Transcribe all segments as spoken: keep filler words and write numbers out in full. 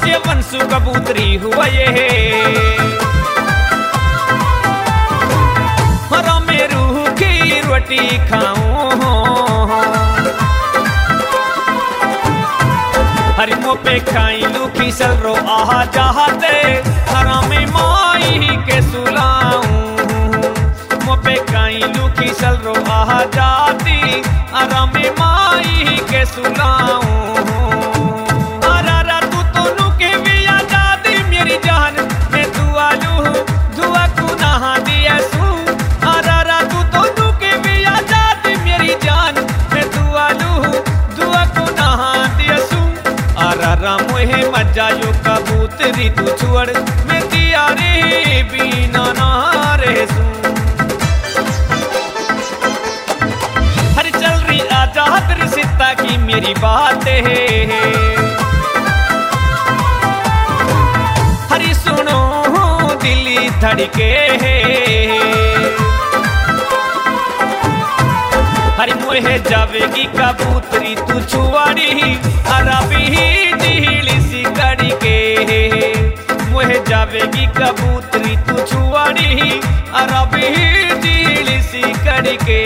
ये वंशु कबूतरी हुआ ये हरा में रूह की रोटी खाऊं हरी मो पे खाई लू खीसल रो आहा चाहते हरा में माई के सुलाऊं मो पे खाई लू खीसल रो आहा जाती हरा में माई के सुलाऊं मोहे मजायो कबूतरी तू छुअड़ मैं दिया रे बीना ना रे सू हर चल रही आजाद रिश्ता की मेरी बात है हरी सुनो दिल्ली धड़के हरी मोहे जावेगी कबूतरी तू छुआड़ी अरबी दिली सी कड़ी के मोहे जावेगी कबूतरी तू छुआड़ी अरबी दिली सी कड़ी के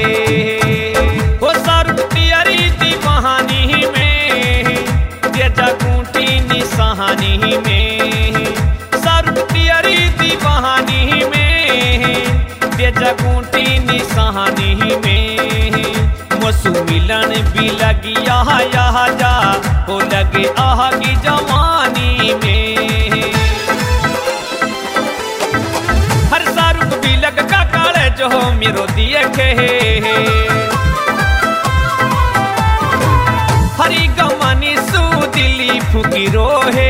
हो सारू तियारी दी कहानी में ये जगूटी निशानी में सारू तियारी दी कहानी में ये जगूटी निशानी में मसू मिलन भी लगी यहाँ यहाँ जा हो लगे आह की जवानी में हर सारुक भी लग का काले जो मेरो दिए के हरी गवानी सू दिली फुकी रोहे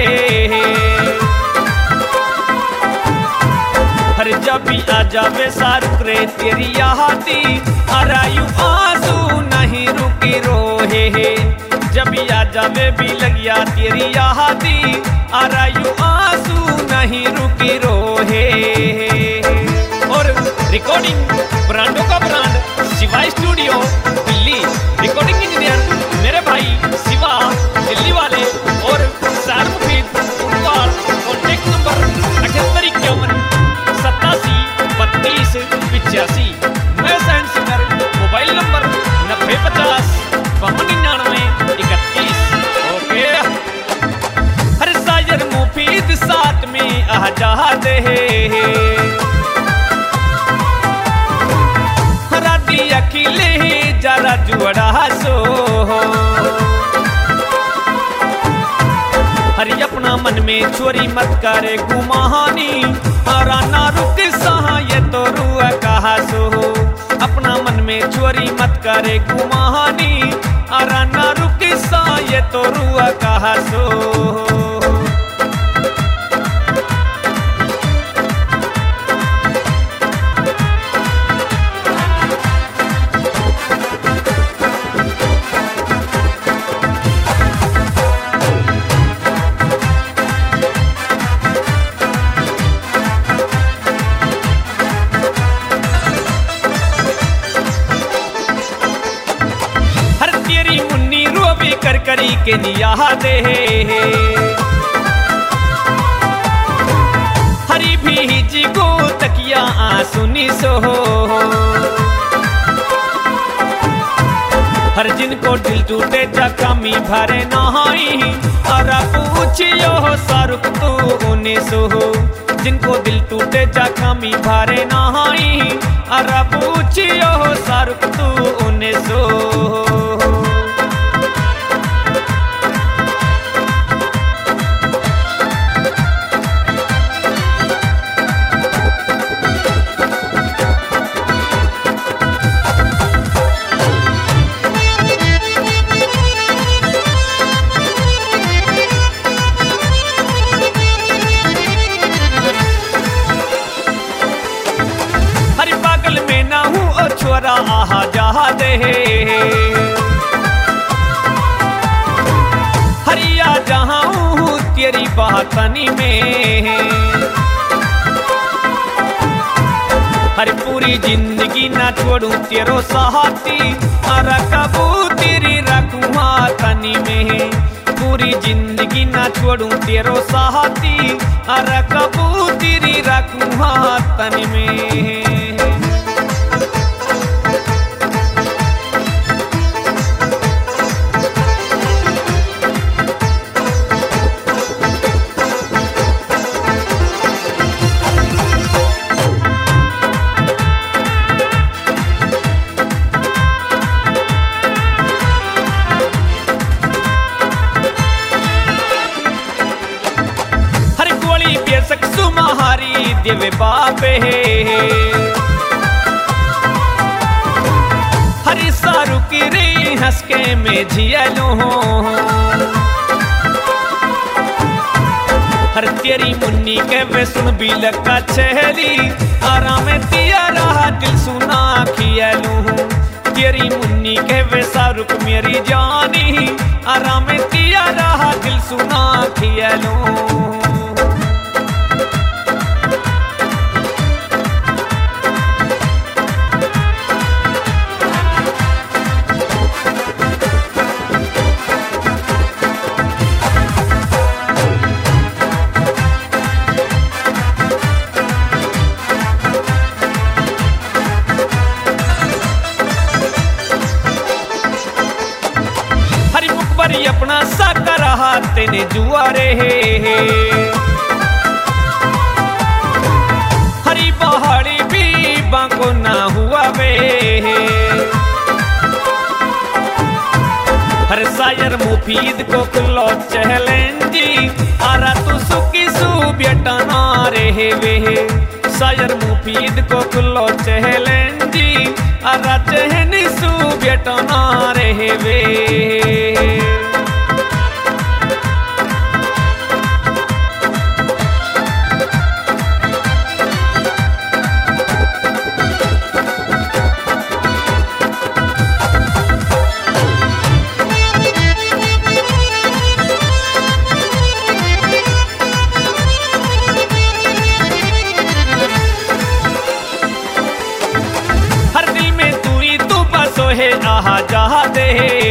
हर जब भी आ जावे सारुक रे तेरी यादी अरायु आंसू नहीं रुकी रोहे जब भी आ जावे भी लगिया तेरी यादी अरायु आंसू नहीं रुकी रोहे और रिकॉर्डिंग ब्रांडों का brand Shiva studio Delhi recording engineer मेरे भाई शिवा दिल्ली वाले और सारमुफीद उनवाल कॉन्टेक्ट नंबर अठहत्तर इक्यावन सत्तासी बत्तीस पिचासी मैं सैन सिंगर मोबाइल नंबर नब्बे पचास बावन निन्यानवे इकतीस ओके हर सायर मुफीद साथ में आजाद है राती अकेले जरा जुड़ा सो हरी अपना मन में चोरी मत करे गुमानी हरा ना रुक सहा ये तो रुआ कहा सो अपना मन में चोरी मत करे गुमानी हरा ना रुक सहा ये तो रुआ कहा सो कर करी के निया दे हरी भी जी को तकिया आंसुनी सो हर जिनको दिल टूटे जख्मी भरे नहाई और पूछियो सारुक तू उन्हें सो जिनको दिल टूटे जख्मी भरे नहाई और पूछियो सारुक तू उन्हें सो छोरा आहा जहा दे हरिया जहाँ तेरी बातनी में हर पूरी जिंदगी ना छोड़ू तेरो साथी अरे कबू तेरी रखूँ हाथनी में पूरी जिंदगी ना छोड़ू जोड़ू तेरो साथी अरे कबूतरी रखूं हाथन में। सुमारी देवे बाबे हरी सारू की रे हंसके में झियलो हर तेरी मुन्नी के वे सुन भी लगा चेहरी आराम तिया रहा दिल सुना खियलू तेरी मुन्नी के वे सारुक मेरी जानी आराम तिया रहा दिल सुना खियलू। अपना साका रहा तेने जुआरे हरी पहाड़ी भी बांको ना हुआ वे हर सायर मुफीद को कुल्लो चहलेंजी आरा तू सुकी सू बेटा ना रहे वे सायर मुफीद को कुल्लो चहलेंजी आरा चहनी सू बेटा ना रहे वे। है आहा जहा दे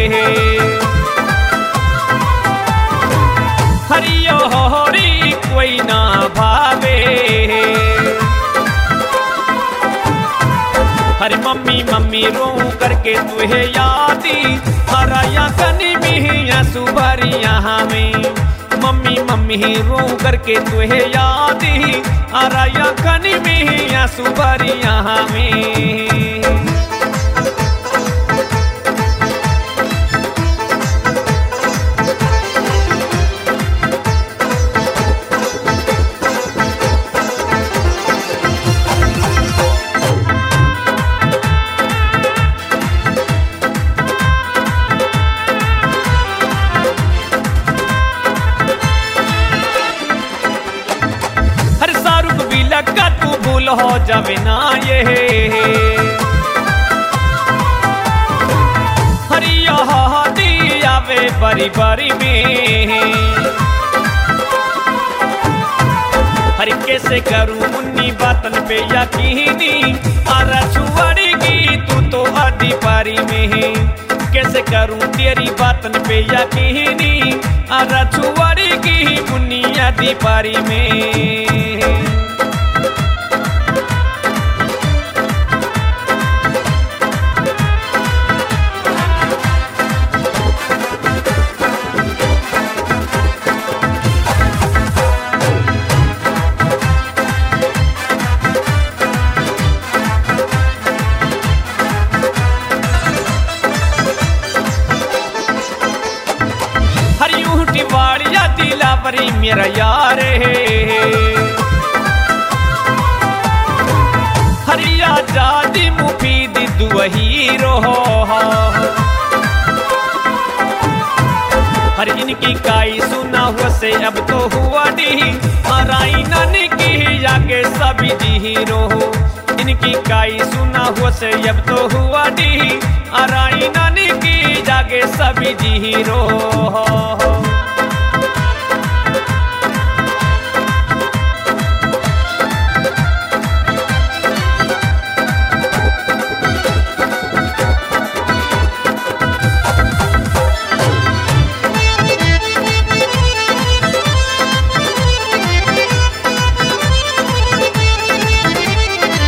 हरियो हरी कोई ना भावे हरी मम्मी मम्मी रो करके तुहे यादी हराया कनी मिया सुभरिया में मम्मी मम्मी रो करके तुहे यादी हराया कनी मिया सुभरिया में। हो जावे ना ये हरिया हादी आवे बारी बारी में हरि कैसे करूं मुन्नी बातन पे यकीनी आरा छुआड़ी की तू तो आधी पारी में कैसे करूं तेरी बातन पे यकीनी आरा छुआड़ी की मुन्नी आधी पारी में। वालिया दिलावरी मेरा यार हरिया जादी मुफीद दुहीरो हर इनकी काई सुना हुआ से अब तो हुआ डी हराई नानी की आगे सभी हीरो इनकी काई सुना हुआ से अब तो हुआ डी हराई नानी की जागे सभी हीरो।